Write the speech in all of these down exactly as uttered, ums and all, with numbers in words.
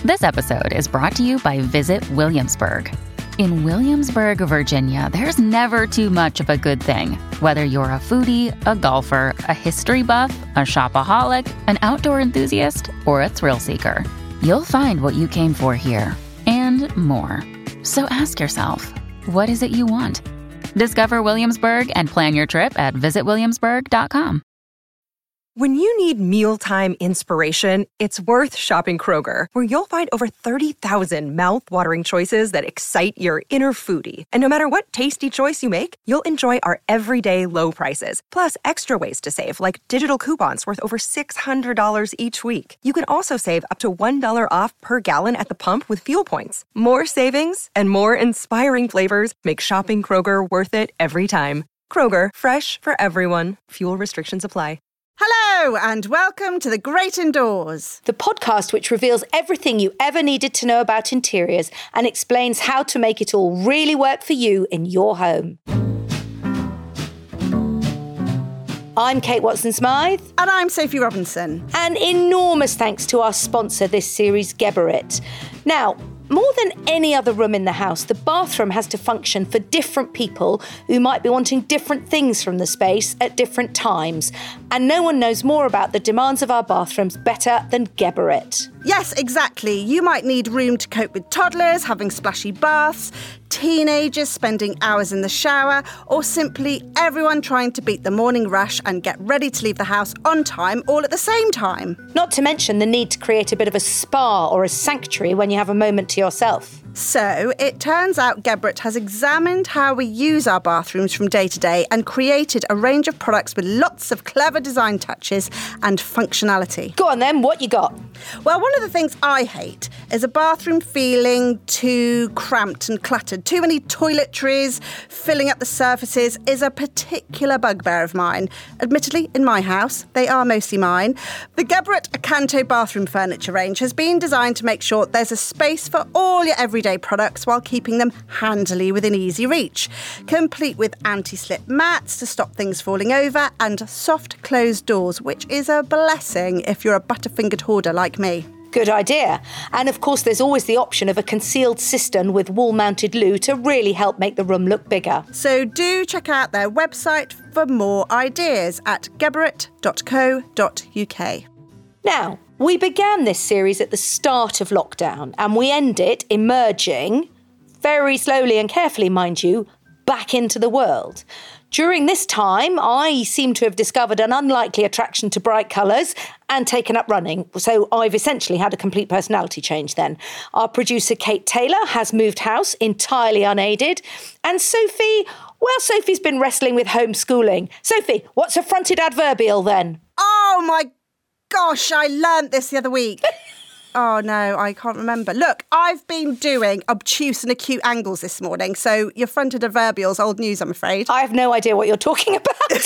This episode is brought to you by Visit Williamsburg. In Williamsburg, Virginia, there's never too much of a good thing. Whether you're a foodie, a golfer, a history buff, a shopaholic, an outdoor enthusiast, or a thrill seeker, you'll find what you came for here and more. So ask yourself, what is it you want? Discover Williamsburg and plan your trip at visit williamsburg dot com. When you need mealtime inspiration, it's worth shopping Kroger, where you'll find over thirty thousand mouth-watering choices that excite your inner foodie. And no matter what tasty choice you make, you'll enjoy our everyday low prices, plus extra ways to save, like digital coupons worth over six hundred dollars each week. You can also save up to one dollar off per gallon at the pump with fuel points. More savings and more inspiring flavors make shopping Kroger worth it every time. Kroger, fresh for everyone. Fuel restrictions apply. Hello and welcome to The Great Indoors, the podcast which reveals everything you ever needed to know about interiors and explains how to make it all really work for you in your home. I'm Kate Watson-Smythe. And I'm Sophie Robinson. And enormous thanks to our sponsor this series, Geberit. Now, more than any other room in the house, the bathroom has to function for different people who might be wanting different things from the space at different times. And no one knows more about the demands of our bathrooms better than Geberit. Yes, exactly. You might need room to cope with toddlers having splashy baths, teenagers spending hours in the shower, or simply everyone trying to beat the morning rush and get ready to leave the house on time all at the same time. Not to mention the need to create a bit of a spa or a sanctuary when you have a moment to yourself. So, it turns out Geberit has examined how we use our bathrooms from day to day and created a range of products with lots of clever design touches and functionality. Go on then, what you got? Well, one of the things I hate is a bathroom feeling too cramped and cluttered. Too many toiletries filling up the surfaces is a particular bugbear of mine. Admittedly, in my house, they are mostly mine. The Geberit Acanto bathroom furniture range has been designed to make sure there's a space for all your everyday products while keeping them handily within easy reach, complete with anti-slip mats to stop things falling over and soft closed doors, which is a blessing if you're a butterfingered hoarder like me. Good idea. And of course there's always the option of a concealed cistern with wall-mounted loo to really help make the room look bigger. So do check out their website for more ideas at geberit dot co dot uk. Now, we began this series at the start of lockdown and we end it emerging, very slowly and carefully, mind you, back into the world. During this time, I seem to have discovered an unlikely attraction to bright colours and taken up running. So I've essentially had a complete personality change then. Our producer, Kate Taylor, has moved house entirely unaided. And Sophie, well, Sophie's been wrestling with homeschooling. Sophie, what's a fronted adverbial then? Oh, my gosh, I learnt this the other week. Oh, no, I can't remember. Look, I've been doing obtuse and acute angles this morning, so your fronted adverbial's old news, I'm afraid. I have no idea what you're talking about.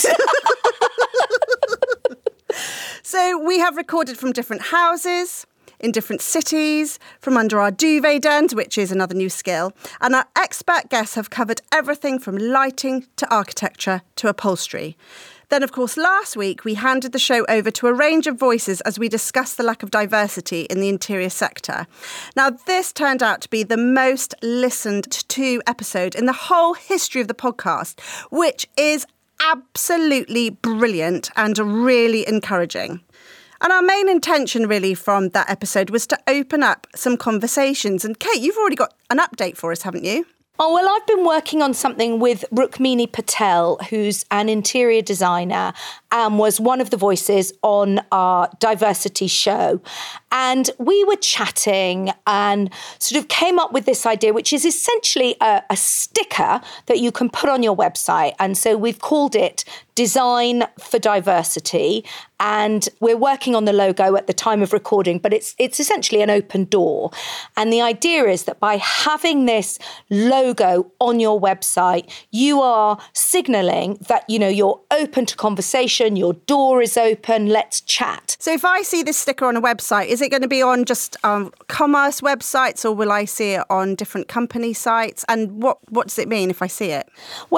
So we have recorded from different houses, in different cities, from under our duvet dens, which is another new skill. And our expert guests have covered everything from lighting to architecture to upholstery. Then, of course, last week, we handed the show over to a range of voices as we discussed the lack of diversity in the interior sector. Now, this turned out to be the most listened to episode in the whole history of the podcast, which is absolutely brilliant and really encouraging. And our main intention, really, from that episode was to open up some conversations. And Kate, you've already got an update for us, haven't you? Oh, well, I've been working on something with Rukmini Patel, who's an interior designer and was one of the voices on our diversity show. And we were chatting and sort of came up with this idea, which is essentially a, a sticker that you can put on your website. And so we've called it Design for Diversity. And we're working on the logo at the time of recording, but it's it's essentially an open door. And the idea is that by having this logo on your website, you are signalling that, you know, you're open to conversation, your door is open, let's chat. So if I see this sticker on a website, is it going to be on just um, commerce websites, or will I see it on different company sites? And what, what does it mean if I see it? Well,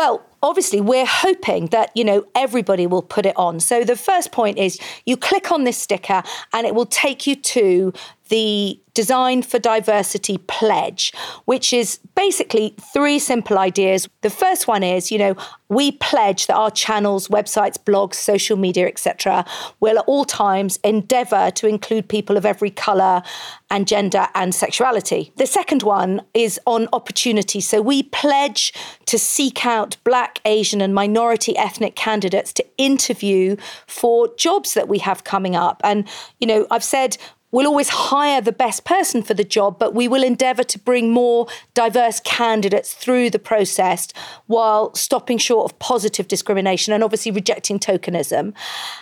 obviously we're hoping that, you know, everybody will put it on. So the first point is you click on this sticker and it will take you to the Design for Diversity pledge, which is basically three simple ideas. The first one is, you know, we pledge that our channels, websites, blogs, social media, et cetera, will at all times endeavour to include people of every colour and gender and sexuality. The second one is on opportunity. So we pledge to seek out Black, Asian and minority ethnic candidates to interview for jobs that we have coming up. And, you know, I've said we'll always hire the best person for the job, but we will endeavour to bring more diverse candidates through the process while stopping short of positive discrimination and obviously rejecting tokenism.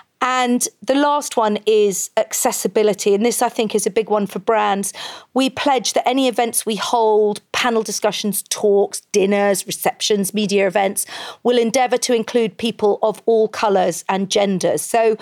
And the last one is accessibility. And this, I think, is a big one for brands. We pledge that any events we hold, panel discussions, talks, dinners, receptions, media events, will endeavour to include people of all colours and genders. So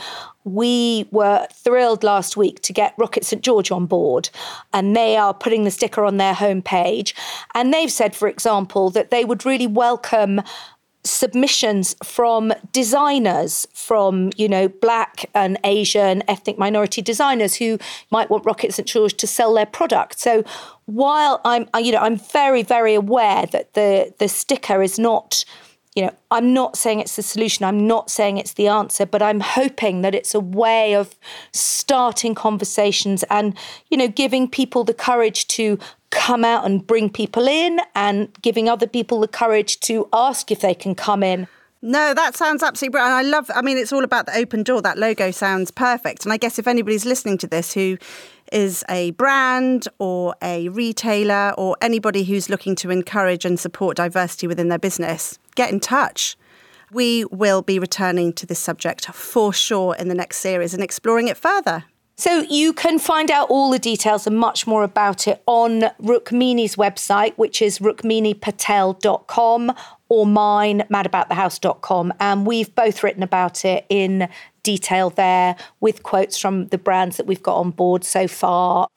we were thrilled last week to get Rocket St George on board, and they are putting the sticker on their homepage. And they've said, for example, that they would really welcome submissions from designers, from, you know, Black and Asian ethnic minority designers who might want Rocket St George to sell their product. So while I'm, you know, I'm very, very aware that the the sticker is not, you know, I'm not saying it's the solution. I'm not saying it's the answer, but I'm hoping that it's a way of starting conversations and, you know, giving people the courage to come out and bring people in and giving other people the courage to ask if they can come in. No, that sounds absolutely brilliant. I love, I mean, it's all about the open door. That logo sounds perfect. And I guess if anybody's listening to this who is a brand or a retailer or anybody who's looking to encourage and support diversity within their business, get in touch. We will be returning to this subject for sure in the next series and exploring it further. So you can find out all the details and much more about it on Rukmini's website, which is rukmini patel dot com, or mine, mad about the house dot com. And we've both written about it in detail there with quotes from the brands that we've got on board so far.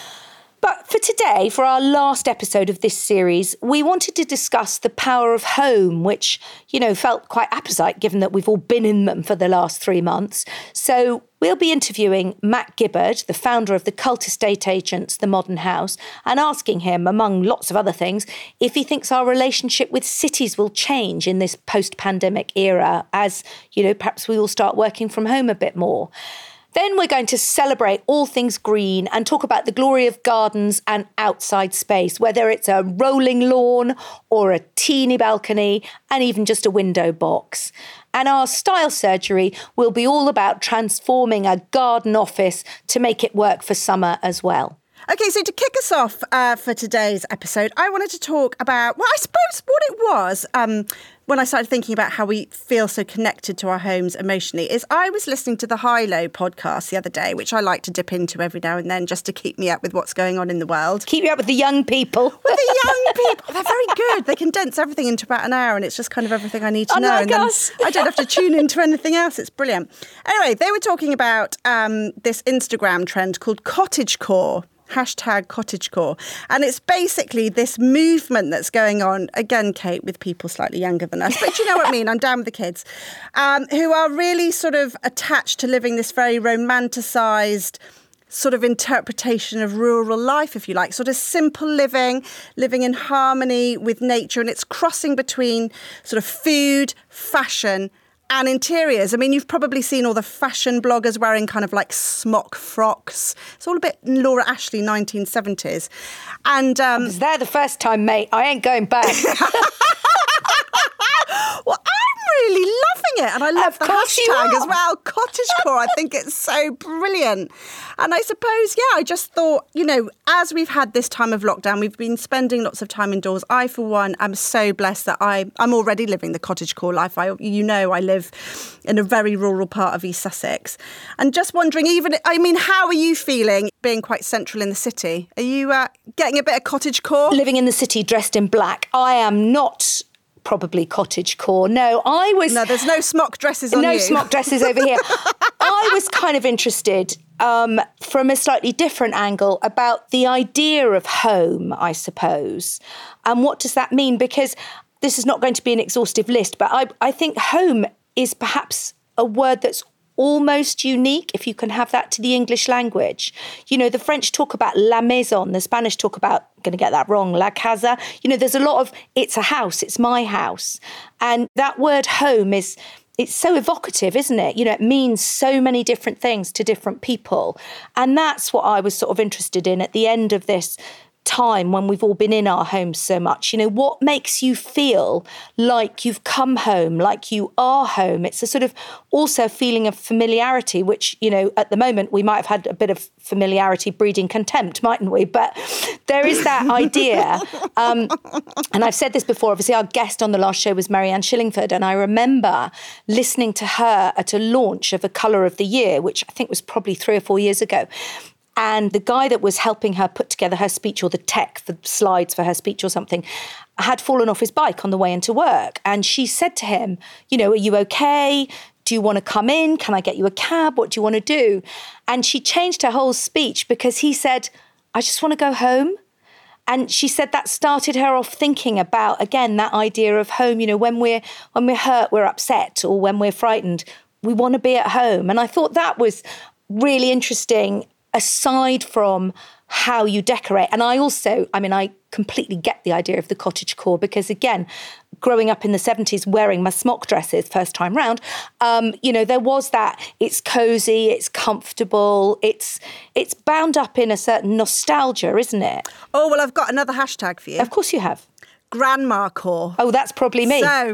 But for today, for our last episode of this series, we wanted to discuss the power of home, which, you know, felt quite apposite given that we've all been in them for the last three months. So we'll be interviewing Matt Gibbard, the founder of the cult estate agents, The Modern House, and asking him, among lots of other things, if he thinks our relationship with cities will change in this post-pandemic era as, you know, perhaps we will start working from home a bit more. Then we're going to celebrate all things green and talk about the glory of gardens and outside space, whether it's a rolling lawn or a teeny balcony and even just a window box. And our style surgery will be all about transforming a garden office to make it work for summer as well. Okay, so to kick us off uh, for today's episode, I wanted to talk about, well, I suppose what it was um, when I started thinking about how we feel so connected to our homes emotionally is I was listening to the High Low podcast the other day, which I like to dip into every now and then just to keep me up with what's going on in the world. Keep you up with the young people. With the young people. They're very good. They condense everything into about an hour and it's just kind of everything I need to know. Unlike and us. then I don't have to tune into anything else. It's brilliant. Anyway, they were talking about um, this Instagram trend called cottagecore. Hashtag cottagecore. And it's basically this movement that's going on, again, Kate, with people slightly younger than us, but you know what I mean, I'm down with the kids, um, who are really sort of attached to living this very romanticised sort of interpretation of rural life, if you like, sort of simple living, living in harmony with nature. And it's crossing between sort of food, fashion, and interiors. I mean, you've probably seen all the fashion bloggers wearing kind of like smock frocks. It's all a bit Laura Ashley nineteen seventies. And um, I was there the first time, mate. I ain't going back. Well, I'm really loving it. And I love Of the course you hashtag are. as well, cottagecore. I think it's so brilliant. And I suppose, yeah, I just thought, you know, as we've had this time of lockdown, we've been spending lots of time indoors. I, for one, am so blessed that I, I'm already living the cottagecore life. I, you know, I live in a very rural part of East Sussex. And just wondering, even, I mean, how are you feeling being quite central in the city? Are you uh, getting a bit of cottagecore? Living in the city dressed in black. I am not probably cottagecore. No, I was... No, there's no smock dresses on no you. No smock dresses over here. I was kind of interested um, from a slightly different angle about the idea of home, I suppose. And what does that mean? Because this is not going to be an exhaustive list, but I, I think home is perhaps a word that's almost unique, if you can have that, to the English language. You know, the French talk about la maison, the Spanish talk about, I'm going to get that wrong, la casa. You know, there's a lot of, it's a house, it's my house. And that word home is, it's so evocative, isn't it? You know, it means so many different things to different people. And that's what I was sort of interested in at the end of this time when we've all been in our homes so much. You know, what makes you feel like you've come home, like you are home? It's a sort of also feeling of familiarity, which, you know, at the moment we might have had a bit of familiarity breeding contempt, mightn't we? But there is that idea. Um, and I've said this before, obviously our guest on the last show was Marianne Shillingford, and I remember listening to her at a launch of A Colour of the Year, which I think was probably three or four years ago. And the guy that was helping her put together her speech, or the tech for slides for her speech or something, had fallen off his bike on the way into work. And she said to him, you know, are you okay? Do you want to come in? Can I get you a cab? What do you want to do? And she changed her whole speech because he said, I just want to go home. And she said that started her off thinking about, again, that idea of home. You know, when we're when we're hurt, we're upset, or when we're frightened, we want to be at home. And I thought that was really interesting, aside from how you decorate. And I also, I mean, I completely get the idea of the cottagecore because, again, growing up in the seventies, wearing my smock dresses first time round, um, you know, there was that, it's cosy, it's comfortable, it's it's bound up in a certain nostalgia, isn't it? Oh, well, I've got another hashtag for you. Of course you have. Grandma core. Oh, that's probably me. So...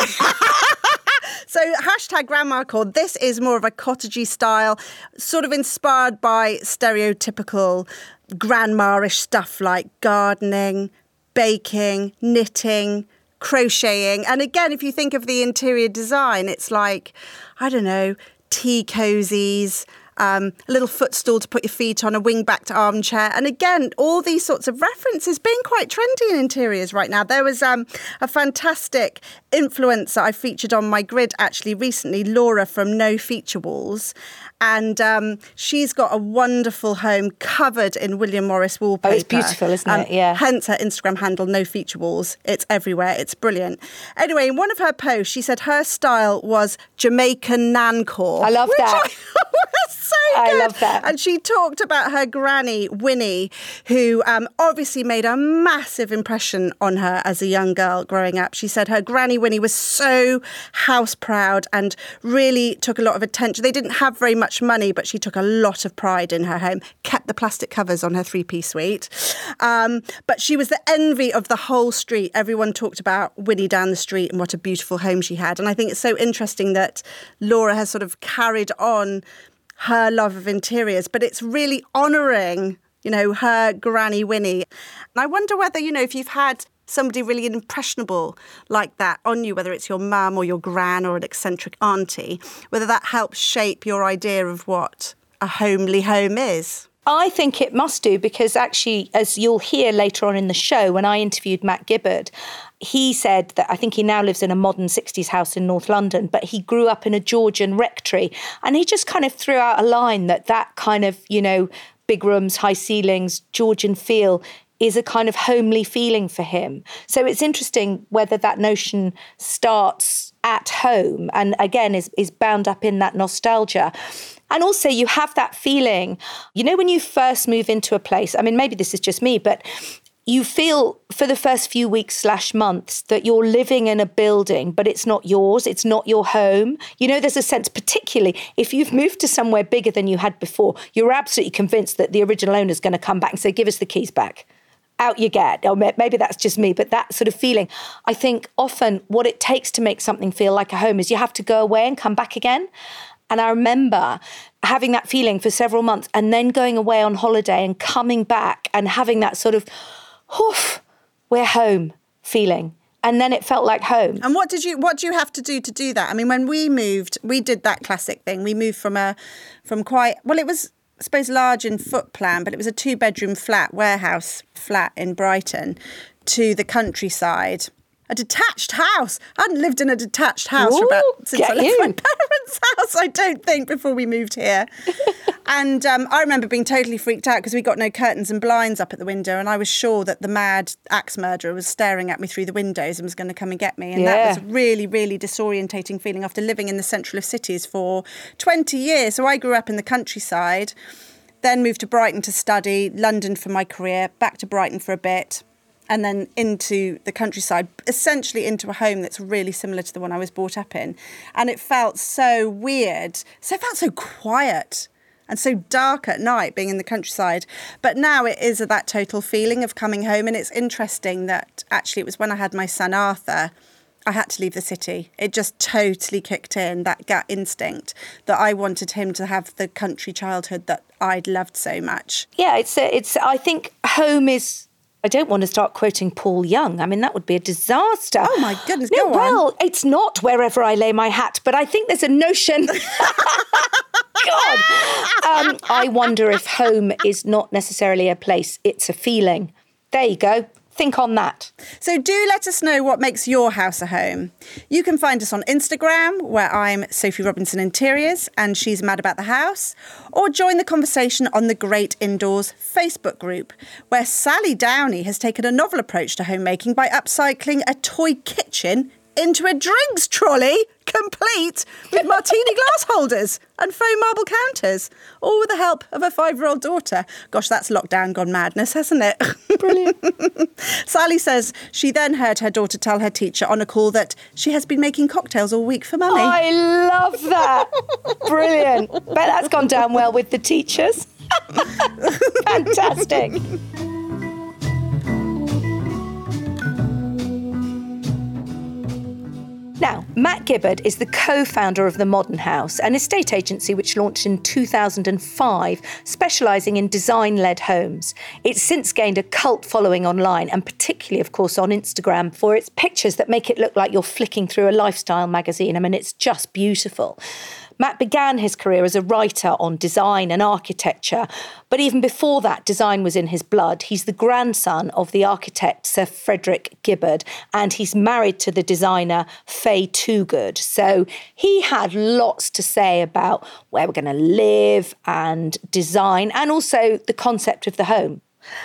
So hashtag grandma core. This is more of a cottagey style, sort of inspired by stereotypical grandma-ish stuff like gardening, baking, knitting, crocheting. And again, if you think of the interior design, it's like, I don't know, tea cozies, Um, a little footstool to put your feet on, a wing-backed armchair. And again, all these sorts of references being quite trendy in interiors right now. There was um, a fantastic influencer I featured on my grid actually recently, Laura from No Feature Walls. And um, she's got a wonderful home covered in William Morris wallpaper. Oh, it's beautiful, isn't um, it? Yeah. Hence her Instagram handle, No Feature Walls. It's everywhere. It's brilliant. Anyway, in one of her posts, she said her style was Jamaican nancore. I love that. So good. I love that. And she talked about her granny, Winnie, who um, obviously made a massive impression on her as a young girl growing up. She said her granny, Winnie, was so house proud and really took a lot of attention. They didn't have very much money, but she took a lot of pride in her home, kept the plastic covers on her three-piece suite. Um, but she was the envy of the whole street. Everyone talked about Winnie down the street and what a beautiful home she had. And I think it's so interesting that Laura has sort of carried on her love of interiors, but it's really honouring, you know, her granny Winnie. And I wonder whether, you know, if you've had somebody really impressionable like that on you, whether it's your mum or your gran or an eccentric auntie, whether that helps shape your idea of what a homely home is. I think it must do, because actually, as you'll hear later on in the show, when I interviewed Matt Gibbard, he said that I think he now lives in a modern sixties house in North London, but he grew up in a Georgian rectory. And he just kind of threw out a line that that kind of, you know, big rooms, high ceilings, Georgian feel is a kind of homely feeling for him. So it's interesting whether that notion starts at home and, again, is, is bound up in that nostalgia. And also you have that feeling, you know, when you first move into a place, I mean, maybe this is just me, but you feel for the first few weeks slash months that you're living in a building, but it's not yours. It's not your home. You know, there's a sense, particularly if you've moved to somewhere bigger than you had before, you're absolutely convinced that the original owner is going to come back and say, give us the keys back. Out you get. Or maybe that's just me, but that sort of feeling. I think often what it takes to make something feel like a home is you have to go away and come back again. And I remember having that feeling for several months and then going away on holiday and coming back and having that sort of, oof, we're home feeling. And then it felt like home. And what did you what do you have to do to do that? I mean, when we moved, we did that classic thing. We moved from a from quite, well, it was, I suppose, large in foot plan, but it was a two-bedroom flat, warehouse flat in Brighton, to the countryside. a detached house. I hadn't lived in a detached house Ooh, for about since I left you. my parents' house, I don't think, before we moved here. And um, I remember being totally freaked out because we got no curtains and blinds up at the window, and I was sure that the mad axe murderer was staring at me through the windows and was going to come and get me. And yeah. that was a really, really disorientating feeling after living in the central of cities for twenty years. So I grew up in the countryside, then moved to Brighton to study, London for my career, back to Brighton for a bit, and then into the countryside, essentially into a home that's really similar to the one I was brought up in. And it felt so weird. So it felt so quiet and so dark at night being in the countryside. But now it is that total feeling of coming home. And it's interesting that actually it was when I had my son Arthur, I had to leave the city. It just totally kicked in, that gut instinct that I wanted him to have the country childhood that I'd loved so much. Yeah, it's a, it's. I think home is... I don't want to start quoting Paul Young. I mean, that would be a disaster. Oh, my goodness, no, go well, on. It's not wherever I lay my hat, but I think there's a notion... God! Um, I wonder if home is not necessarily a place, it's a feeling. There you go. Think on that. So do let us know what makes your house a home. You can find us on Instagram, where I'm Sophie Robinson Interiors and she's mad about the house, or join the conversation on the Great Indoors Facebook group, where Sally Downey has taken a novel approach to homemaking by upcycling a toy kitchen into a drinks trolley, complete with martini glass holders and foam marble counters, all with the help of a five-year-old daughter. Gosh, that's lockdown gone madness, hasn't it? Brilliant. Sally says she then heard her daughter tell her teacher on a call that she has been making cocktails all week for mummy. I love that. Brilliant. Bet that's gone down well with the teachers. Fantastic. Now, Matt Gibbard is the co-founder of The Modern House, an estate agency which launched in two thousand five, specialising in design-led homes. It's since gained a cult following online, and particularly, of course, on Instagram, for its pictures that make it look like you're flicking through a lifestyle magazine. I mean, it's just beautiful. Matt began his career as a writer on design and architecture, but even before that, design was in his blood. He's the grandson of the architect Sir Frederick Gibbard, and he's married to the designer Faye Toogood. So he had lots to say about where we're going to live and design, and also the concept of the home.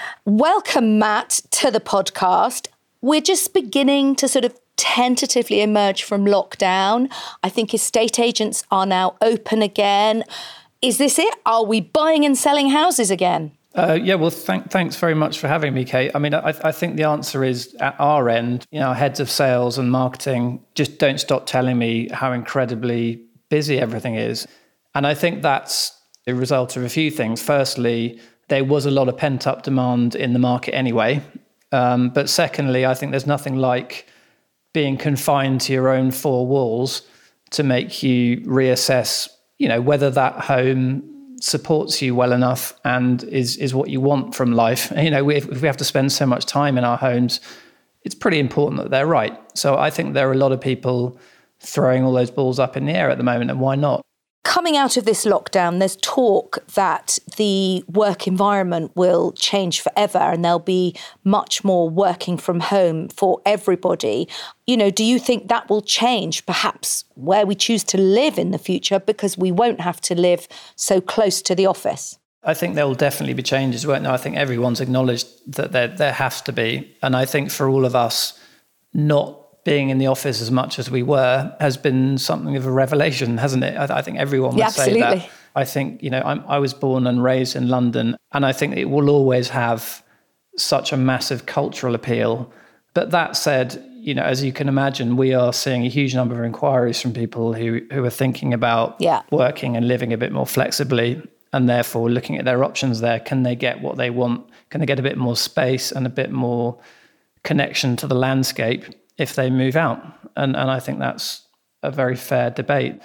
Welcome, Matt, to the podcast. We're just beginning to sort of tentatively emerge from lockdown. I think estate agents are now open again. Is this it? Are we buying and selling houses again? Uh, yeah, well, th- thanks very much for having me, Kate. I mean, I, I think the answer is at our end, you know, our heads of sales and marketing just don't stop telling me how incredibly busy everything is. And I think that's a result of a few things. Firstly, there was a lot of pent-up demand in the market anyway. Um, but secondly, I think there's nothing like being confined to your own four walls to make you reassess, you know, whether that home supports you well enough and is is what you want from life. You know, if, if we have to spend so much time in our homes, it's pretty important that they're right. So I think there are a lot of people throwing all those balls up in the air at the moment, and why not? Coming out of this lockdown, there's talk that the work environment will change forever and there'll be much more working from home for everybody. You know, do you think that will change perhaps where we choose to live in the future because we won't have to live so close to the office? I think there will definitely be changes, won't there? I think everyone's acknowledged that there, there has to be. And I think for all of us, not being in the office as much as we were has been something of a revelation, hasn't it? I, I think everyone would yeah, say absolutely. that. I think, you know, I'm, I was born and raised in London, and I think it will always have such a massive cultural appeal. But that said, you know, as you can imagine, we are seeing a huge number of inquiries from people who, who are thinking about yeah. working and living a bit more flexibly, and therefore looking at their options there. Can they get what they want? Can they get a bit more space and a bit more connection to the landscape if they move out? And and I think that's a very fair debate.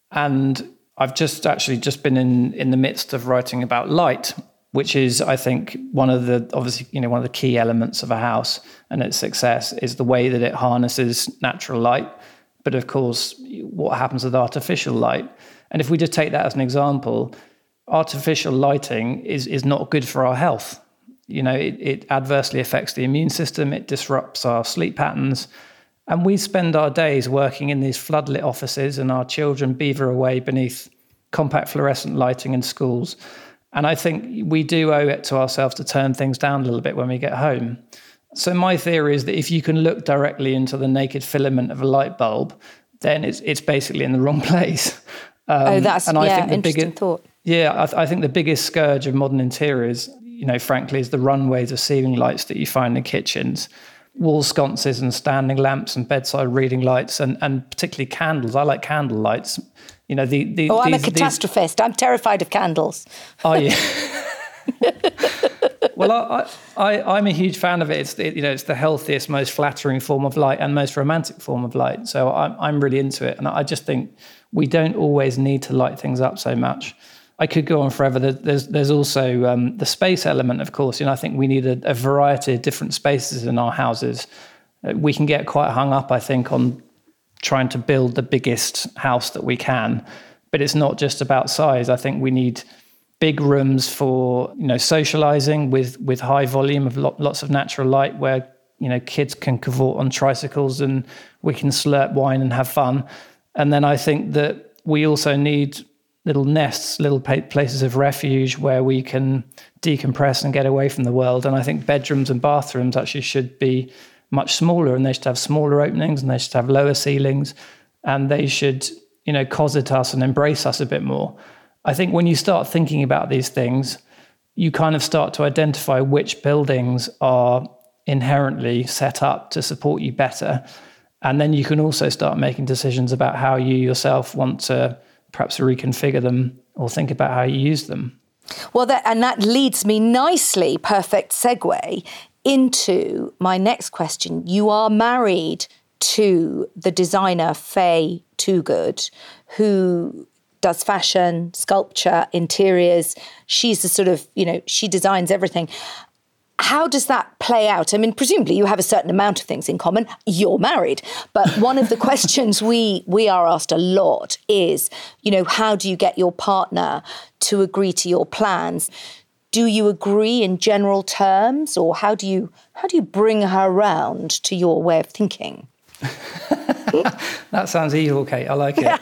And I've just actually just been in, in the midst of writing about light, which is, I think, one of the, obviously, you know, one of the key elements of a house and its success is the way that it harnesses natural light. But of course, what happens with artificial light? And if we just take that as an example, artificial lighting is, is not good for our health. You know, it, it adversely affects the immune system. It disrupts our sleep patterns. And we spend our days working in these floodlit offices and our children beaver away beneath compact fluorescent lighting in schools. And I think we do owe it to ourselves to turn things down a little bit when we get home. So my theory is that if you can look directly into the naked filament of a light bulb, then it's it's basically in the wrong place. Um, oh, that's and I yeah, think the interesting biggest, thought. Yeah, I, th- I think the biggest scourge of modern interiors, you know, frankly, is the runways of ceiling lights that you find in kitchens, wall sconces and standing lamps and bedside reading lights, and, and particularly candles. I like candle lights. You know, the, the oh, I'm these, a catastrophist. These... I'm terrified of candles. Are you? Well, I, I, I'm a huge fan of it. It's the, you know, it's the healthiest, most flattering form of light and most romantic form of light. So I'm, I'm really into it. And I just think we don't always need to light things up so much. I could go on forever. There's, there's also um, the space element, of course. You know, I think we need a, a variety of different spaces in our houses. We can get quite hung up, I think, on trying to build the biggest house that we can. But it's not just about size. I think we need big rooms for, you know, socializing with, with high volume of lo- lots of natural light where, you know, kids can cavort on tricycles and we can slurp wine and have fun. And then I think that we also need little nests, little pa- places of refuge where we can decompress and get away from the world. And I think bedrooms and bathrooms actually should be much smaller, and they should have smaller openings and they should have lower ceilings, and they should, you know, cosset us and embrace us a bit more. I think when you start thinking about these things, you kind of start to identify which buildings are inherently set up to support you better. And then you can also start making decisions about how you yourself want to perhaps reconfigure them or think about how you use them. Well, that, and that leads me nicely, perfect segue, into my next question. You are married to the designer Faye Toogood, who does fashion, sculpture, interiors. She's the sort of, you know, she designs everything. How does that play out? I mean, presumably you have a certain amount of things in common. You're married. But one of the questions we we are asked a lot is, you know, how do you get your partner to agree to your plans? Do you agree in general terms, or how do you how do you bring her around to your way of thinking? That sounds evil, Kate. I like it.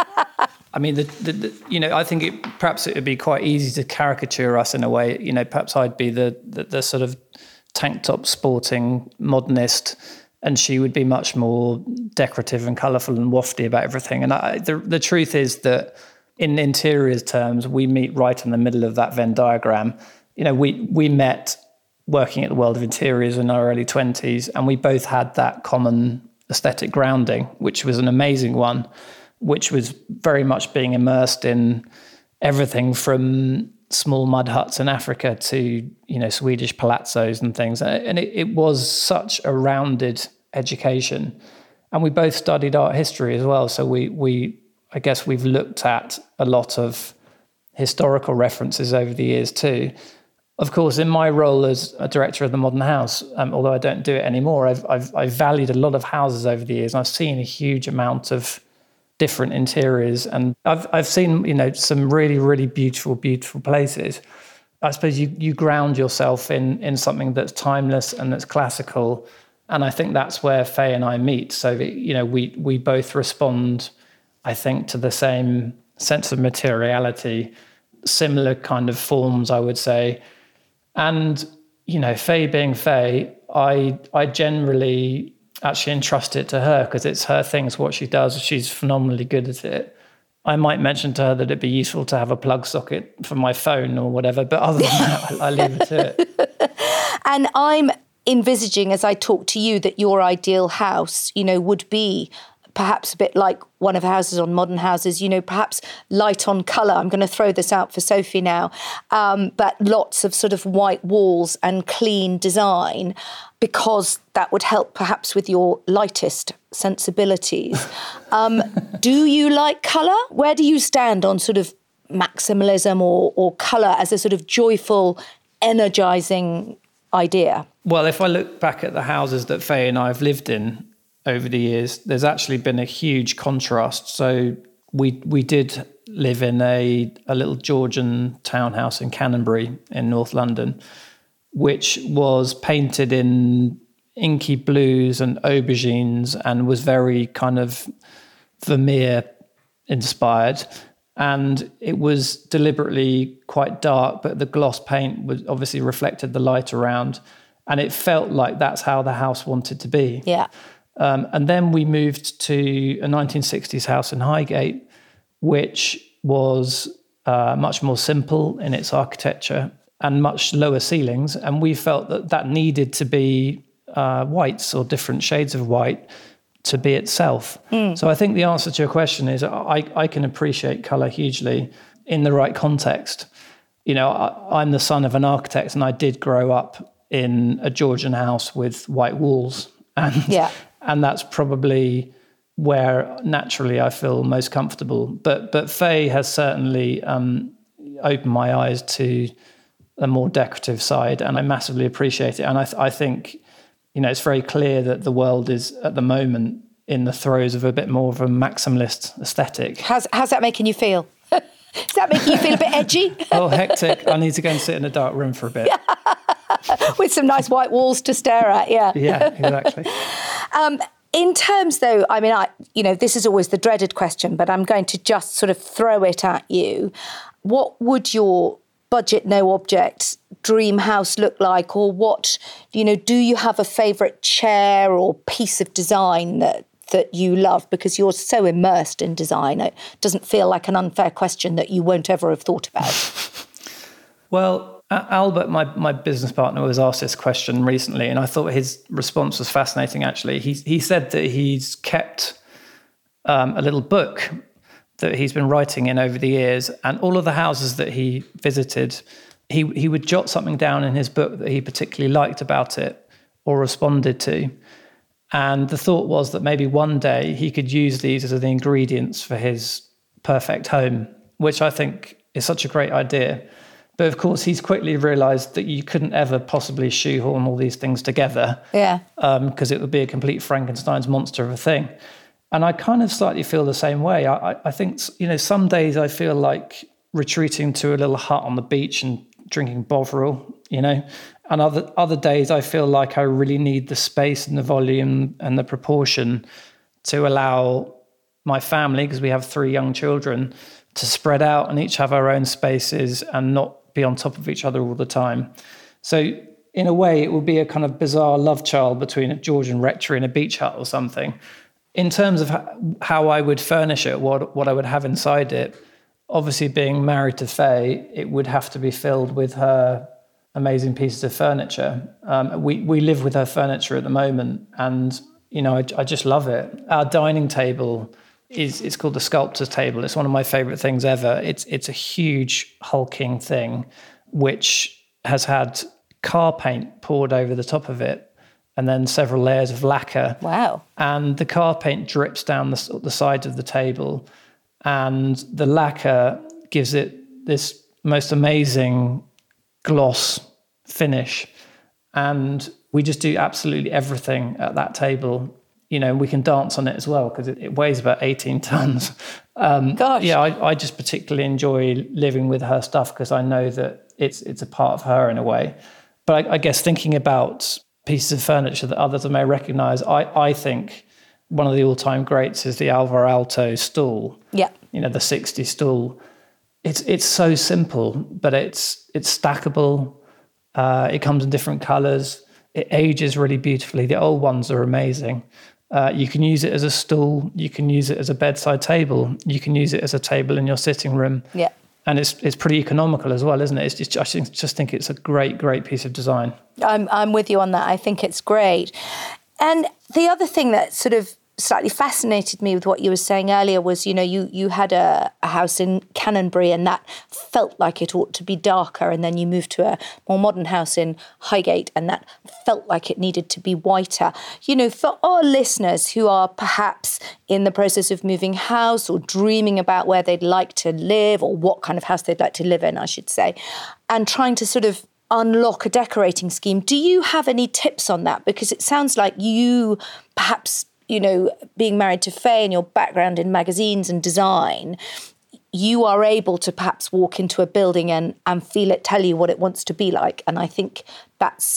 I mean, the, the, the, you know, I think it, perhaps it would be quite easy to caricature us in a way. You know, perhaps I'd be the, the, the sort of tank top sporting modernist, and she would be much more decorative and colourful and wafty about everything. And I, the, the truth is that in interiors terms, we meet right in the middle of that Venn diagram. You know, we we met working at the World of Interiors in our early twenties, and we both had that common aesthetic grounding, which was an amazing one, which was very much being immersed in everything from small mud huts in Africa to, you know, Swedish palazzos and things. And it, it was such a rounded education. And we both studied art history as well. So we, we I guess we've looked at a lot of historical references over the years too. Of course, in my role as a director of the Modern House, um, although I don't do it anymore, I've, I've, I've valued a lot of houses over the years. And I've seen a huge amount of different interiors, and I've I've seen, you know, some really really beautiful beautiful places. I suppose you you ground yourself in in something that's timeless and that's classical, and I think that's where Faye and I meet. So you know, we we both respond, I think, to the same sense of materiality, similar kind of forms, I would say. And you know, Faye being Faye, I I generally actually entrust it to her because it's her thing, it's what she does. She's phenomenally good at it. I might mention to her that it'd be useful to have a plug socket for my phone or whatever, but other than that, I, I leave it to it. And I'm envisaging, as I talk to you, that your ideal house, you know, would be perhaps a bit like one of the houses on Modern Houses, you know, perhaps light on colour. I'm going to throw this out for Sophie now, um, but lots of sort of white walls and clean design, because that would help perhaps with your lightest sensibilities. Um, do you like colour? Where do you stand on sort of maximalism or, or colour as a sort of joyful, energising idea? Well, if I look back at the houses that Faye and I have lived in over the years, there's actually been a huge contrast. So we we did live in a, a little Georgian townhouse in Canonbury in North London, which was painted in inky blues and aubergines and was very kind of Vermeer inspired. And it was deliberately quite dark, but the gloss paint was obviously reflected the light around. And it felt like that's how the house wanted to be. Yeah. Um, and then we moved to a nineteen sixties house in Highgate, which was uh, much more simple in its architecture and much lower ceilings. And we felt that that needed to be uh, whites or different shades of white to be itself. Mm. So I think the answer to your question is I, I can appreciate colour hugely in the right context. You know, I, I'm the son of an architect, and I did grow up in a Georgian house with white walls. And, yeah. and that's probably where naturally I feel most comfortable. But but Faye has certainly um, opened my eyes to a more decorative side, and I massively appreciate it. And I, th- I think, you know, it's very clear that the world is at the moment in the throes of a bit more of a maximalist aesthetic. How's, how's that making you feel? Is that making you feel a bit edgy? Oh, hectic. I need to go and sit in a dark room for a bit. With some nice white walls to stare at, yeah. Yeah, exactly. um, in terms, though, I mean, I, you know, this is always the dreaded question, but I'm going to just sort of throw it at you. What would your budget, no object dream house look like? Or what, you know, do you have a favourite chair or piece of design that that you love, because you're so immersed in design? It doesn't feel like an unfair question that you won't ever have thought about. Well, Albert, my, my business partner, was asked this question recently, and I thought his response was fascinating, actually. He, he said that he's kept um, a little book that he's been writing in over the years, and all of the houses that he visited, he, he would jot something down in his book that he particularly liked about it or responded to. And the thought was that maybe one day he could use these as the ingredients for his perfect home, which I think is such a great idea. But of course, he's quickly realised that you couldn't ever possibly shoehorn all these things together. Yeah. Because um, it would be a complete Frankenstein's monster of a thing. And I kind of slightly feel the same way. I, I think, you know, some days I feel like retreating to a little hut on the beach and drinking Bovril, you know. And other other days I feel like I really need the space and the volume and the proportion to allow my family, because we have three young children, to spread out and each have our own spaces and not be on top of each other all the time. So in a way, it would be a kind of bizarre love child between a Georgian rectory and a beach hut or something. In terms of how I would furnish it, what what I would have inside it, obviously being married to Faye, it would have to be filled with her amazing pieces of furniture. Um, we we live with her furniture at the moment, and you know I, I just love it. Our dining table is it's called the sculptor's table. It's one of my favourite things ever. It's it's a huge hulking thing, which has had car paint poured over the top of it, and then several layers of lacquer. Wow! And the car paint drips down the the side of the table, and the lacquer gives it this most amazing gloss finish. And we just do absolutely everything at that table. You know, we can dance on it as well because it, it weighs about eighteen tons. Um, Gosh. Yeah, I, I just particularly enjoy living with her stuff because I know that it's it's a part of her in a way. But I, I guess thinking about pieces of furniture that others may recognise, I, I think one of the all-time greats is the Alvar Aalto stool. Yeah. You know, the sixty stool. It's it's so simple, but it's it's stackable. Uh, it comes in different colours. It ages really beautifully. The old ones are amazing. Uh, you can use it as a stool. You can use it as a bedside table. You can use it as a table in your sitting room. Yeah. And it's it's pretty economical as well, isn't it? It's just I think, just think it's a great, great piece of design. I'm I'm with you on that. I think it's great. And the other thing that sort of slightly fascinated me with what you were saying earlier was, you know, you you had a, a house in Canonbury and that felt like it ought to be darker, and then you moved to a more modern house in Highgate and that felt like it needed to be whiter. You know, for our listeners who are perhaps in the process of moving house or dreaming about where they'd like to live or what kind of house they'd like to live in, I should say, and trying to sort of unlock a decorating scheme, do you have any tips on that? Because it sounds like you perhaps, you know, being married to Faye and your background in magazines and design, you are able to perhaps walk into a building and, and feel it tell you what it wants to be like. And I think that's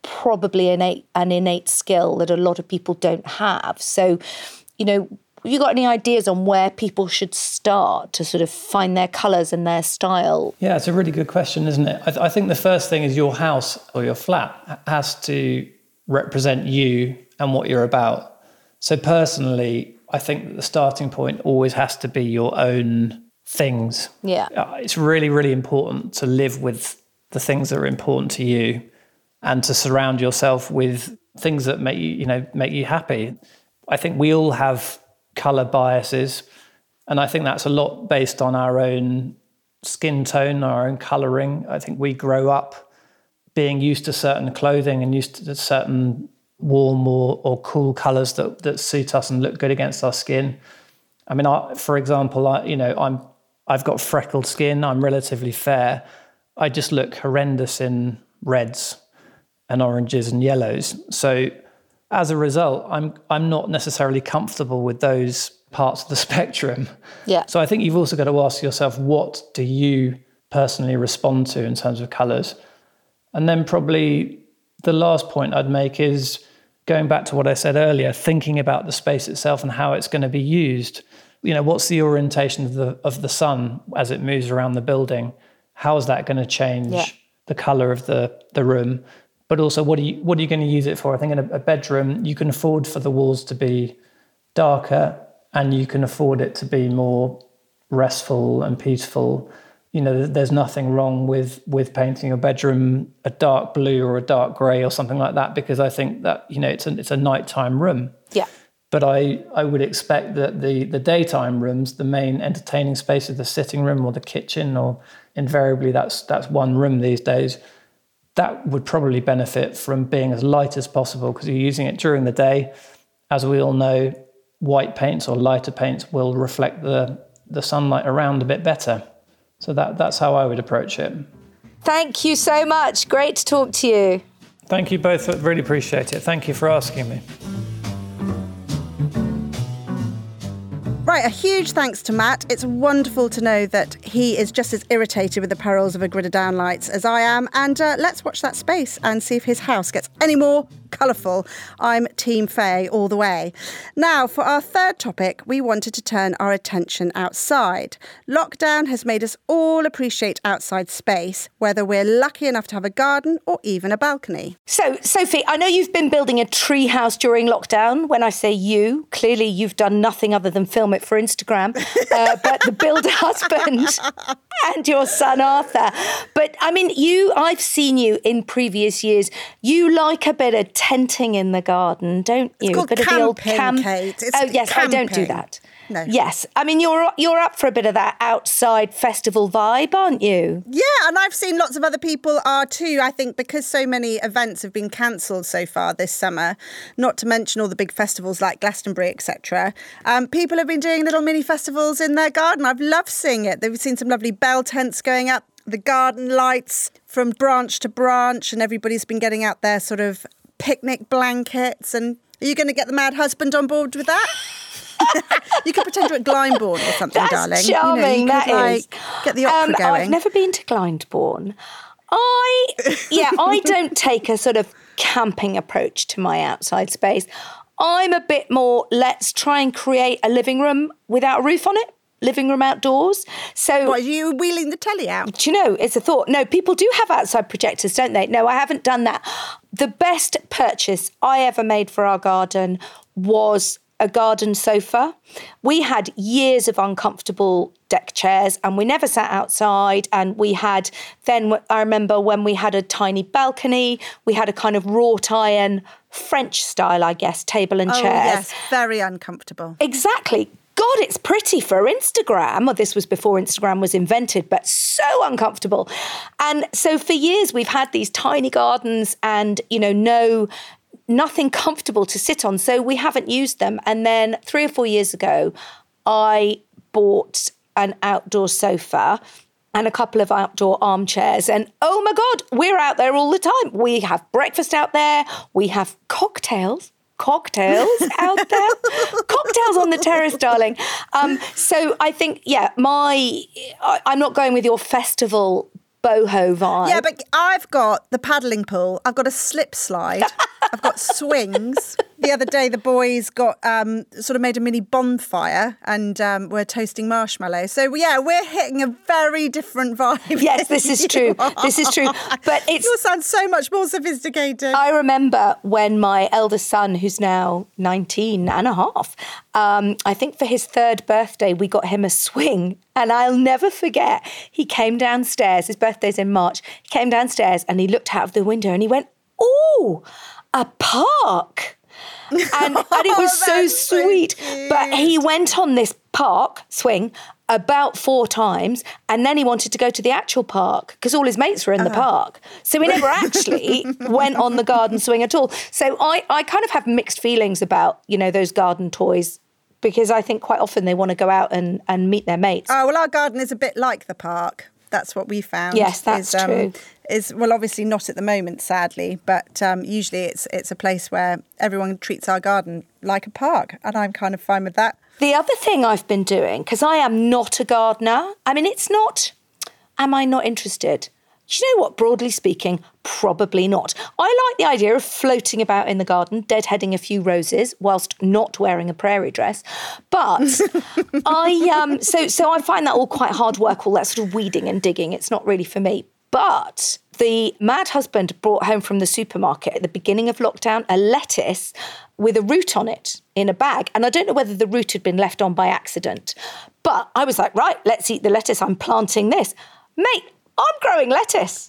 probably innate, an innate skill that a lot of people don't have. So, you know, have you got any ideas on where people should start to sort of find their colours and their style? Yeah, it's a really good question, isn't it? I, th- I think the first thing is your house or your flat has to represent you and what you're about. So personally, I think that the starting point always has to be your own things. Yeah. It's really, really important to live with the things that are important to you and to surround yourself with things that make you, you know, make you happy. I think we all have colour biases, and I think that's a lot based on our own skin tone, our own colouring. I think we grow up being used to certain clothing and used to certain warm or, or cool colours that, that suit us and look good against our skin. I mean, I, for example, I, you know, I'm I've got freckled skin. I'm relatively fair. I just look horrendous in reds and oranges and yellows. So as a result, I'm I'm not necessarily comfortable with those parts of the spectrum. Yeah. So I think you've also got to ask yourself, what do you personally respond to in terms of colours? And then probably the last point I'd make is going back to what I said earlier, thinking about the space itself and how it's going to be used. You know, what's the orientation of the of the sun as it moves around the building? How is that going to change yeah. the colour of the, the room? But also, what are you what are you going to use it for? I think in a, a bedroom, you can afford for the walls to be darker, and you can afford it to be more restful and peaceful. You know, there's nothing wrong with with painting your bedroom a dark blue or a dark grey or something like that, because I think that, you know, it's a, it's a nighttime room. Yeah. But I, I would expect that the, the daytime rooms, the main entertaining space of the sitting room or the kitchen, or invariably that's that's one room these days, that would probably benefit from being as light as possible, because you're using it during the day. As we all know, white paints or lighter paints will reflect the, the sunlight around a bit better. So that that's how I would approach it. Thank you so much. Great to talk to you. Thank you both. I really appreciate it. Thank you for asking me. Right, a huge thanks to Matt. It's wonderful to know that he is just as irritated with the perils of a grid of downlights as I am. And uh, let's watch that space and see if his house gets any more colourful. I'm Team Faye all the way. Now, for our third topic, we wanted to turn our attention outside. Lockdown has made us all appreciate outside space, whether we're lucky enough to have a garden or even a balcony. So, Sophie, I know you've been building a tree house during lockdown. When I say you, clearly you've done nothing other than film it for Instagram. Uh, but the builder husband and your son Arthur. But I mean, you, I've seen you in previous years. You like a bit of tenting in the garden, don't you? It's called bit camping, of the old camp- Kate. It's oh yes, camping. I don't do that. No. Yes, I mean you're you're up for a bit of that outside festival vibe, aren't you? Yeah, and I've seen lots of other people are too. I think because so many events have been cancelled so far this summer, not to mention all the big festivals like Glastonbury, et cetera. Um, people have been doing little mini festivals in their garden. I've loved seeing it. They've seen some lovely bell tents going up, the garden lights from branch to branch, and everybody's been getting out their sort of picnic blankets. And are you going to get the mad husband on board with that? You could pretend you're at Glyndebourne or something, That's darling. Charming, you know, you that could, like, is. Get the opera um, going. I've never been to Glyndebourne. I, yeah, I don't take a sort of camping approach to my outside space. I'm a bit more, let's try and create a living room without a roof on it. Living room outdoors. So, what, are you wheeling the telly out? Do you know, it's a thought. No, people do have outside projectors, don't they? No, I haven't done that. The best purchase I ever made for our garden was a garden sofa. We had years of uncomfortable deck chairs and we never sat outside. And we had, then I remember when we had a tiny balcony, we had a kind of wrought iron French style, I guess, table and oh, chairs. Yes, very uncomfortable. Exactly. God, it's pretty for Instagram. Well, this was before Instagram was invented, but so uncomfortable. And so for years we've had these tiny gardens and, you know, no, nothing comfortable to sit on. So we haven't used them. And then three or four years ago, I bought an outdoor sofa and a couple of outdoor armchairs. And oh my God, we're out there all the time. We have breakfast out there. We have cocktails. Cocktails out there, cocktails on the terrace, darling. Um, so I think, yeah, my I, I'm not going with your festival boho vibe. Yeah, but I've got the paddling pool. I've got a slip slide. I've got swings. The other day, the boys got um, sort of made a mini bonfire and um, we're toasting marshmallows. So, yeah, we're hitting a very different vibe. Yes, this is true. This is true. But it's... You sound so much more sophisticated. I remember when my eldest son, who's now nineteen and a half, um, I think for his third birthday, we got him a swing. And I'll never forget, he came downstairs, his birthday's in March, he came downstairs and he looked out of the window and he went, "Ooh, a park." And, and it was so sweet. So but he went on this park swing about four times and then he wanted to go to the actual park because all his mates were in uh-huh. the park. So he never actually went on the garden swing at all. So I, I kind of have mixed feelings about, you know, those garden toys because I think quite often they want to go out and, and meet their mates. Oh, well, our garden is a bit like the park. That's what we found. Yes, that's is, um, true. Is well, obviously not at the moment, sadly, but um, usually it's it's a place where everyone treats our garden like a park, and I'm kind of fine with that. The other thing I've been doing, because I am not a gardener, I mean, it's not, am I not interested? You know what, broadly speaking, probably not. I like the idea of floating about in the garden, deadheading a few roses whilst not wearing a prairie dress. But I, um, so, so I find that all quite hard work, all that sort of weeding and digging. It's not really for me. But the mad husband brought home from the supermarket at the beginning of lockdown a lettuce with a root on it in a bag. And I don't know whether the root had been left on by accident. But I was like, right, let's eat the lettuce. I'm planting this. Mate, I'm growing lettuce.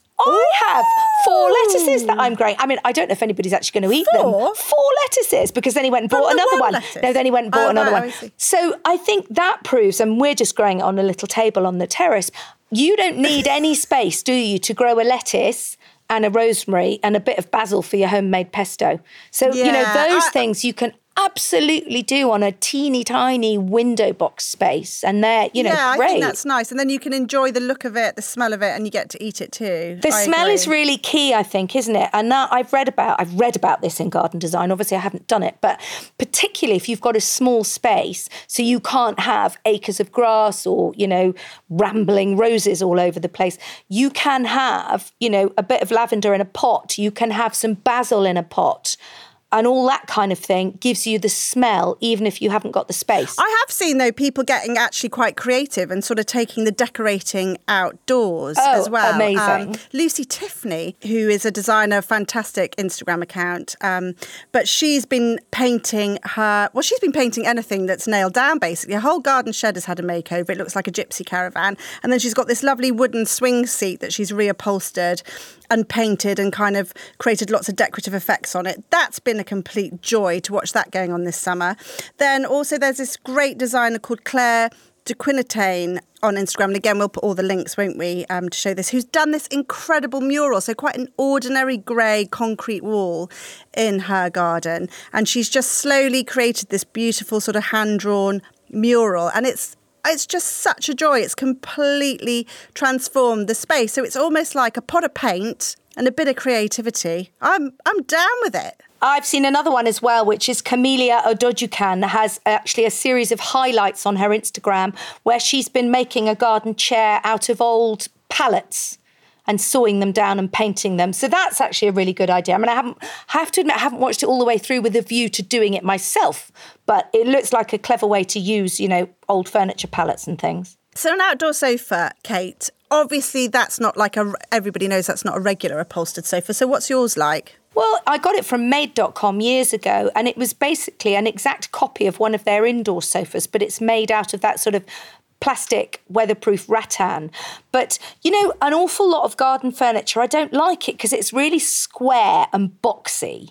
I have four lettuces that I'm growing. I mean, I don't know if anybody's actually going to eat four? them. Four lettuces, because then he went and bought From the another one one. lettuce? No, then he went and bought Oh, another right, one. I see. So I think that proves, and we're just growing it on a little table on the terrace, you don't need any space, do you, to grow a lettuce and a rosemary and a bit of basil for your homemade pesto. So, Yeah, you know, those I- things you can absolutely do on a teeny tiny window box space, and they're, you know, yeah, great. I think that's nice. And then you can enjoy the look of it, the smell of it, and you get to eat it too. The I smell agree. is really key, I think, isn't it? And now I've read about I've read about this in garden design. Obviously, I haven't done it, but particularly if you've got a small space, so you can't have acres of grass or, you know, rambling roses all over the place. You can have, you know, a bit of lavender in a pot. You can have some basil in a pot. And all that kind of thing gives you the smell, even if you haven't got the space. I have seen, though, people getting actually quite creative and sort of taking the decorating outdoors Oh, as well. amazing. Um, Lucy Tiffany, who is a designer, fantastic Instagram account, um, but she's been painting her, well, she's been painting anything that's nailed down, basically. Her whole garden shed has had a makeover. It looks like a gypsy caravan. And then she's got this lovely wooden swing seat that she's reupholstered and painted and kind of created lots of decorative effects on it. That's been a complete joy to watch that going on this summer. Then also there's this great designer called Claire de Quinatane on Instagram. And again, we'll put all the links, won't we, um, to show this, who's done this incredible mural. So quite an ordinary grey concrete wall in her garden. And she's just slowly created this beautiful sort of hand-drawn mural. And it's It's just such a joy. It's completely transformed the space. So it's almost like a pot of paint and a bit of creativity. I'm I'm down with it. I've seen another one as well, which is Camelia Odojukan, has actually a series of highlights on her Instagram where she's been making a garden chair out of old pallets and sawing them down and painting them. So that's actually a really good idea. I mean, I haven't, I have to admit, I haven't watched it all the way through with a view to doing it myself, but it looks like a clever way to use, you know, old furniture pallets and things. So an outdoor sofa, Kate, obviously that's not like a, everybody knows that's not a regular upholstered sofa. So what's yours like? Well, I got it from made dot com years ago, and it was basically an exact copy of one of their indoor sofas, but it's made out of that sort of plastic weatherproof rattan. But, you know, an awful lot of garden furniture, I don't like it because it's really square and boxy.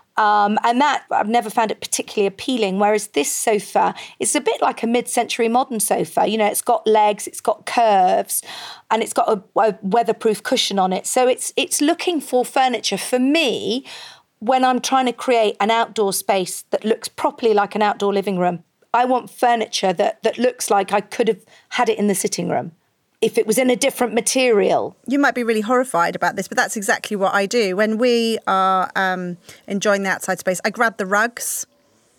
Um, and that, I've never found it particularly appealing, whereas this sofa is a bit like a mid-century modern sofa. You know, it's got legs, it's got curves, and it's got a, a weatherproof cushion on it. So it's it's looking for furniture. For me, when I'm trying to create an outdoor space that looks properly like an outdoor living room, I want furniture that that looks like I could have had it in the sitting room if it was in a different material. You might be really horrified about this, but that's exactly what I do. When we are um, enjoying the outside space, I grab the rugs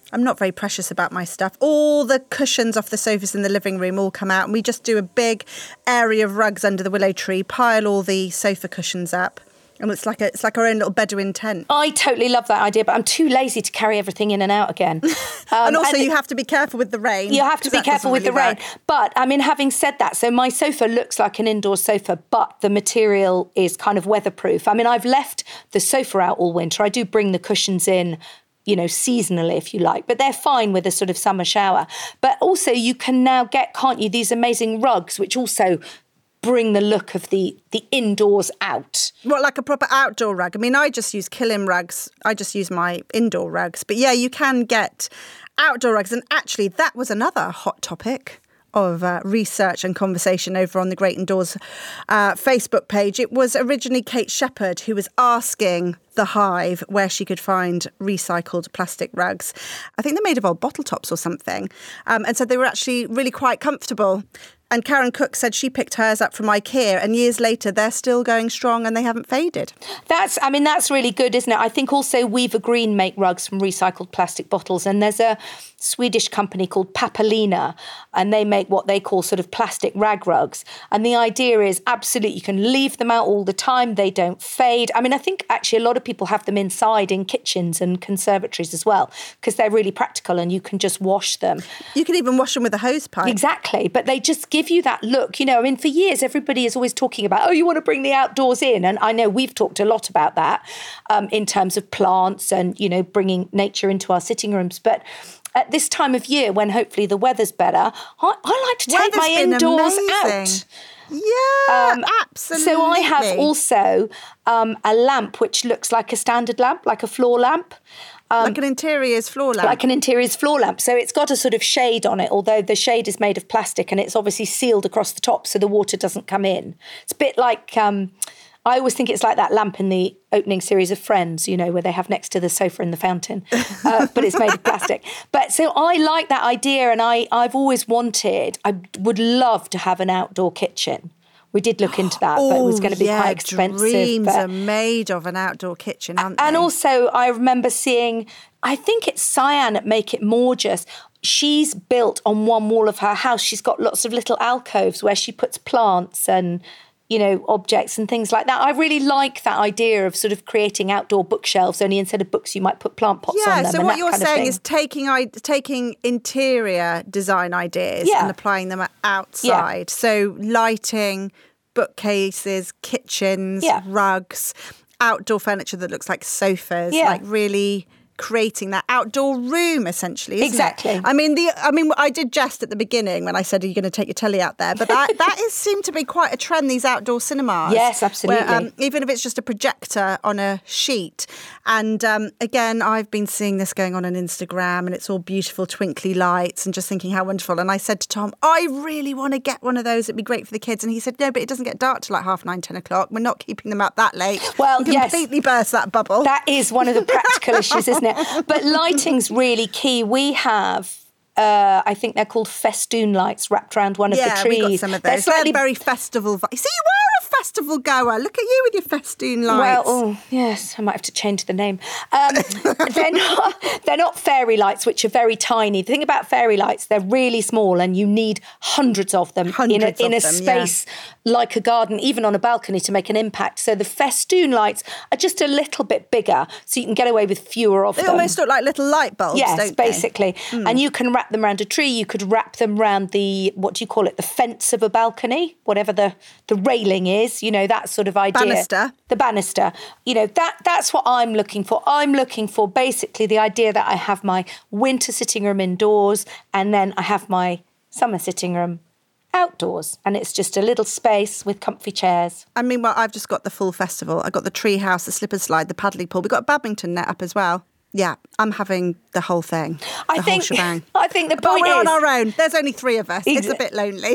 I'm not very precious about my stuff. All the cushions off the sofas in the living room all come out, and we just do a big area of rugs under the willow tree, pile all the sofa cushions up. And it's like a, it's like our own little Bedouin tent. I totally love that idea, but I'm too lazy to carry everything in and out again. Um, and also and you have to be careful with the rain. You have to be careful with really the rain. work. But, I mean, having said that, so my sofa looks like an indoor sofa, but the material is kind of weatherproof. I mean, I've left the sofa out all winter. I do bring the cushions in, you know, seasonally, if you like, but they're fine with a sort of summer shower. But also you can now get, can't you, these amazing rugs, which also bring the look of the the indoors out. What, like a proper outdoor rug? I mean, I just use Kilim rugs. I just use my indoor rugs. But yeah, you can get outdoor rugs. And actually, that was another hot topic of uh, research and conversation over on the Great Indoors uh, Facebook page. It was originally Kate Shepherd who was asking The Hive where she could find recycled plastic rugs. I think they're made of old bottle tops or something. Um, and so they were actually really quite comfortable. And Karen Cook said she picked hers up from IKEA, and years later they're still going strong and they haven't faded. That's, I mean, that's really good, isn't it? I think also Weaver Green make rugs from recycled plastic bottles, and there's a Swedish company called Pappelina, and they make what they call sort of plastic rag rugs. And the idea is absolutely you can leave them out all the time. They don't fade. I mean, I think actually a lot of people have them inside in kitchens and conservatories as well, because they're really practical and you can just wash them. You can even wash them with a hose pipe. Exactly. But they just give you that look. You know, I mean, for years, everybody is always talking about, oh, you want to bring the outdoors in. And I know we've talked a lot about that um, in terms of plants and, you know, bringing nature into our sitting rooms. But at this time of year, when hopefully the weather's better, I, I like to take Weather's my been indoors amazing. out. Yeah, Um, absolutely. So I have also um, a lamp which looks like a standard lamp, like a floor lamp. Um, like an interiors floor lamp. Like an interiors floor lamp. So it's got a sort of shade on it, although the shade is made of plastic and it's obviously sealed across the top so the water doesn't come in. It's a bit like, um, I always think it's like that lamp in the opening series of Friends, you know, where they have next to the sofa in the fountain, uh, but it's made of plastic. But so I like that idea, and I, I've always wanted, I would love to have an outdoor kitchen. We did look into that, oh, but it was going to be yeah, quite expensive. Dreams but... are made of an outdoor kitchen, aren't they? And also, I remember seeing, I think it's Cyan at Make It Morgeous. She's built on one wall of her house. She's got lots of little alcoves where she puts plants and, you know, objects and things like that. I really like that idea of sort of creating outdoor bookshelves, only instead of books you might put plant pots yeah, on them. So and what that you're kind of saying thing. is taking I- taking interior design ideas Yeah. and applying them outside. Yeah. So lighting, bookcases, kitchens, Yeah. rugs, outdoor furniture that looks like sofas, Yeah. like really creating that outdoor room, essentially, isn't Exactly. it? I mean, the I mean, I did jest at the beginning when I said, "Are you going to take your telly out there?" But that that is seemed to be quite a trend. These outdoor cinemas, Yes, absolutely. Where, um, even if it's just a projector on a sheet. And um, again, I've been seeing this going on on Instagram, and it's all beautiful, twinkly lights, and just thinking how wonderful. And I said to Tom, "I really want to get one of those. It'd be great for the kids." And he said, "No, but it doesn't get dark till like half nine, ten o'clock. We're not keeping them up that late. Well, you yes. completely burst that bubble." That is one of the practical issues, isn't it? But lighting's really key. We have, uh, I think they're called festoon lights wrapped around one of yeah, the trees. we got some of They're those. slightly... They're very festival. Vi- See, you are a festival goer. Look at you with your festoon lights. Well, oh, yes, I might have to change the name. Um, they're not, they're not fairy lights, which are very tiny. The thing about fairy lights, they're really small and you need hundreds of them hundreds in a, in of a them, space yeah. like a garden, even on a balcony, to make an impact. So the festoon lights are just a little bit bigger, so you can get away with fewer of They them. almost look like little light bulbs, Yes, don't basically. they? And you can wrap them around a tree. You could wrap them around the, what do you call it, the fence of a balcony, whatever the, the railing is, you know, that sort of idea. Banister. The banister. You know, that that's what I'm looking for. I'm looking for basically the idea that I have my winter sitting room indoors and then I have my summer sitting room outdoors, and it's just a little space with comfy chairs. And meanwhile, I've just got the full festival. I've got the tree house, the slipper slide, the paddling pool. We've got a badminton net up as well. Yeah, I'm having the whole thing. I the think, whole shebang. I think the But point we're is... on our own. There's only three of us. It's a Exa- bit lonely.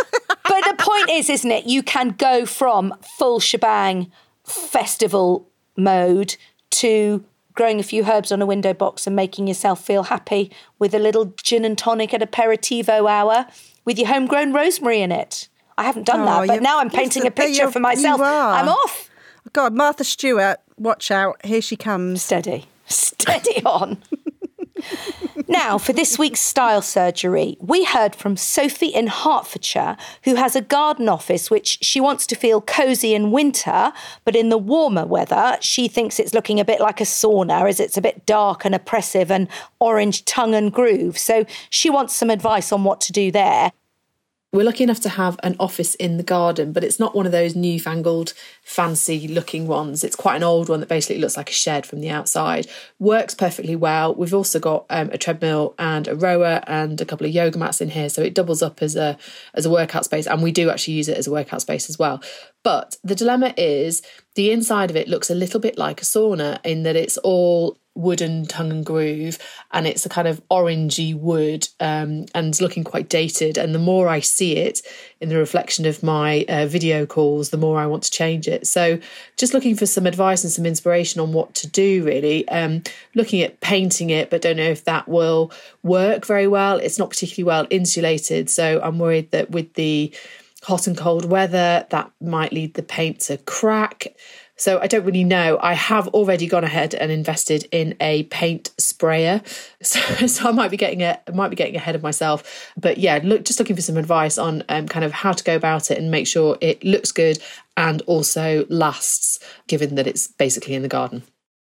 But the point is, isn't it, you can go from full shebang festival mode to growing a few herbs on a window box and making yourself feel happy with a little gin and tonic at aperitivo hour with your homegrown rosemary in it. I haven't done Oh, that, but you- now I'm yes, painting a but picture you're- for myself. you are. I'm off. God, Martha Stewart, watch out. Here she comes. Steady. Steady on. Now, for this week's style surgery, we heard from Sophie in Hertfordshire, who has a garden office which she wants to feel cosy in winter, but in the warmer weather, she thinks it's looking a bit like a sauna as it's a bit dark and oppressive and orange tongue and groove. So she wants some advice on what to do there. We're lucky enough to have an office in the garden, but it's not one of those newfangled, fancy looking ones. It's quite an old one that basically looks like a shed from the outside. Works perfectly well. We've also got um, a treadmill and a rower and a couple of yoga mats in here, so it doubles up as a as a workout space, and we do actually use it as a workout space as well. But the dilemma is the inside of it looks a little bit like a sauna in that it's all wooden tongue and groove, and it's a kind of orangey wood um, and looking quite dated. And the more I see it in the reflection of my uh, video calls, the more I want to change it. So just looking for some advice and some inspiration on what to do, really. Um, looking at painting it, but don't know if that will work very well. It's not particularly well insulated, so I'm worried that with the hot and cold weather, that might lead the paint to crack. So I don't really know. I have already gone ahead and invested in a paint sprayer, so, so I might be getting a might be getting ahead of myself. But yeah, look, just looking for some advice on um, kind of how to go about it and make sure it looks good and also lasts, given that it's basically in the garden.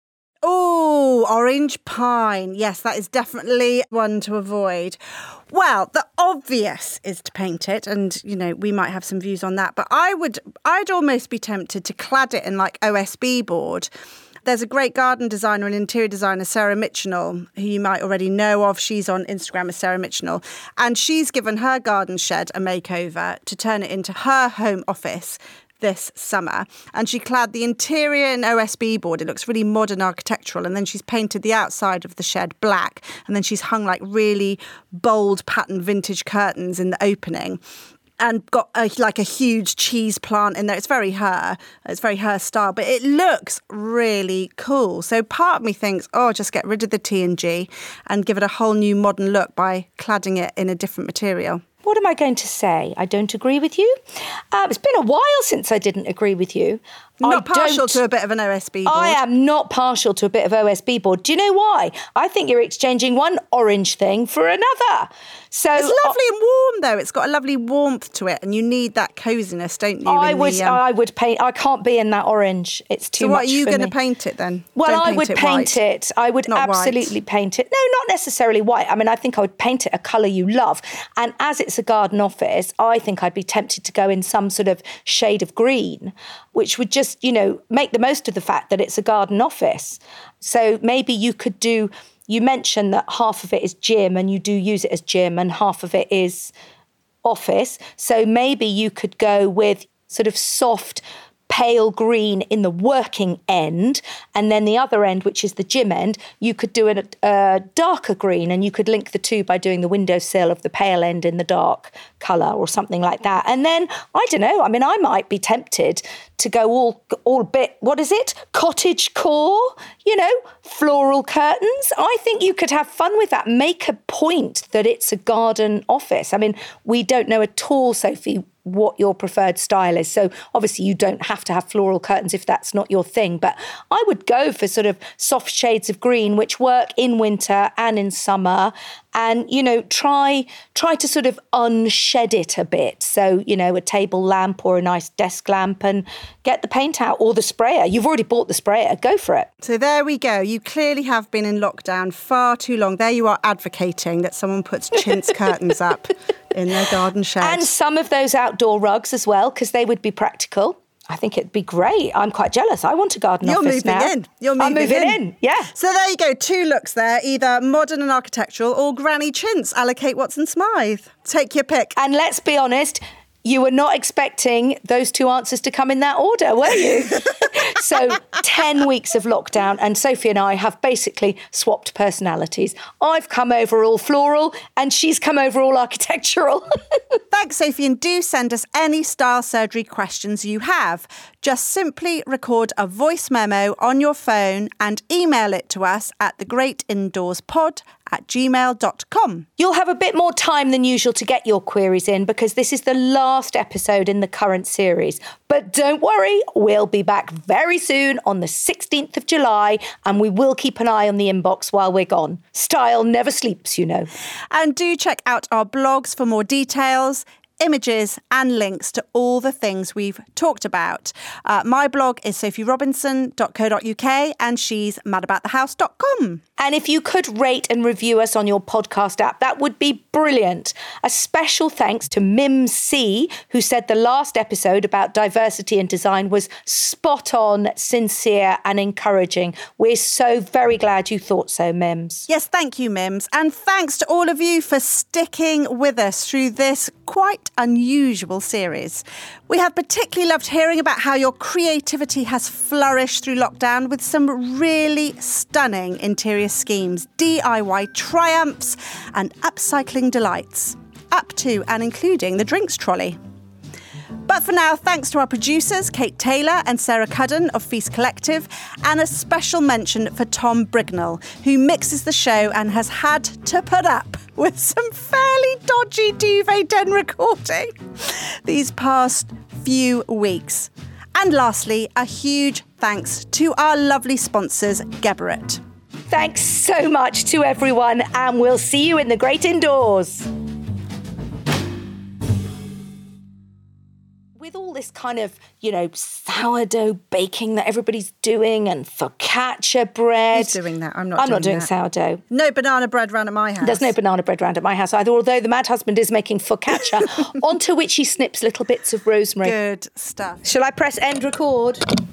Oh, orange pine. Yes, that is definitely one to avoid. Well, the obvious is to paint it, and, you know, we might have some views on that, but I would, I'd almost be tempted to clad it in like O S B board. There's a great garden designer and interior designer, Sarah Mitchenall, who you might already know of. She's on Instagram as Sarah Mitchenall, and she's given her garden shed a makeover to turn it into her home office this summer, and she clad the interior in O S B board. It looks really modern architectural, and then she's painted the outside of the shed black, and then she's hung like really bold pattern vintage curtains in the opening and got a, like a huge cheese plant in there. It's very her, it's very her style, but it looks really cool. So part of me thinks, oh, just get rid of the T and G and give it a whole new modern look by cladding it in a different material. What am I going to say? I don't agree with you. Uh, it's been a while since I didn't agree with you. Not I partial don't, to a bit of an O S B board. I am not partial to a bit of O S B board. Do you know why? I think you're exchanging one orange thing for another. So it's lovely and warm, though. It's got a lovely warmth to it, and you need that coziness, don't you? I would, the, um... I would paint. I can't be in that orange. It's too so much. So, what are you going to paint it then? Well, don't I paint would it paint white. it. I would Not absolutely white. paint it. No, not necessarily white. I mean, I think I would paint it a colour you love. And as it's a garden office, I think I'd be tempted to go in some sort of shade of green, which would just, you know, make the most of the fact that it's a garden office. So maybe you could do. You mentioned that half of it is gym and you do use it as gym and half of it is office. So maybe you could go with sort of soft, pale green in the working end, and then the other end, which is the gym end, you could do a, a darker green, and you could link the two by doing the windowsill of the pale end in the dark colour or something like that. And then, I don't know, I mean, I might be tempted to go all all bit, what is it? Cottage core, you know, floral curtains. I think you could have fun with that. Make a point that it's a garden office. I mean, we don't know at all, Sophie, what your preferred style is. So obviously you don't have to have floral curtains if that's not your thing. But I would go for sort of soft shades of green, which work in winter and in summer. And, you know, try try to sort of unshed it a bit. So, you know, a table lamp or a nice desk lamp, and get the paint out, or the sprayer. You've already bought the sprayer. Go for it. So there we go. You clearly have been in lockdown far too long. There you are advocating that someone puts chintz curtains up in their garden shed. And some of those outdoor rugs as well, because they would be practical. I think it'd be great. I'm quite jealous. I want a garden You're office now. moving in. You're moving I'm moving in. in. Yeah. So there you go. Two looks there. Either modern and architectural or granny chintz. Allocate Watson Smythe. Take your pick. And let's be honest, you were not expecting those two answers to come in that order, were you? So ten weeks of lockdown, and Sophie and I have basically swapped personalities. I've come over all floral and she's come over all architectural. Thanks, Sophie, and do send us any style surgery questions you have. Just simply record a voice memo on your phone and email it to us at thegreatindoorsPod at gmail dot com. You'll have a bit more time than usual to get your queries in because this is the last episode in the current series. But don't worry, we'll be back very soon on the sixteenth of July and we will keep an eye on the inbox while we're gone. Style never sleeps, you know. And do check out our blogs for more details, images and links to all the things we've talked about. Uh, my blog is sophie robinson dot co dot uk and she's mad about the house dot com. And if you could rate and review us on your podcast app, that would be brilliant. A special thanks to Mims C, who said the last episode about diversity and design was spot on, sincere and encouraging. We're so very glad you thought so, Mims. Yes, thank you, Mims. And thanks to all of you for sticking with us through this quite unusual series. We have particularly loved hearing about how your creativity has flourished through lockdown with some really stunning interior schemes, D I Y triumphs and upcycling delights, up to and including the drinks trolley. But for now, thanks to our producers, Kate Taylor and Sarah Cudden of Feast Collective, and a special mention for Tom Brignall, who mixes the show and has had to put up with some fairly dodgy duvet den recording these past few weeks. And lastly, a huge thanks to our lovely sponsors, Geberit. Thanks so much to everyone, and we'll see you in the great indoors. With all this kind of, you know, sourdough baking that everybody's doing and focaccia bread. Who's doing that? I'm not I'm doing not doing that. sourdough. No banana bread round at my house. There's no banana bread round at my house either, although the mad husband is making focaccia, onto which he snips little bits of rosemary. Good stuff. Shall I press end record?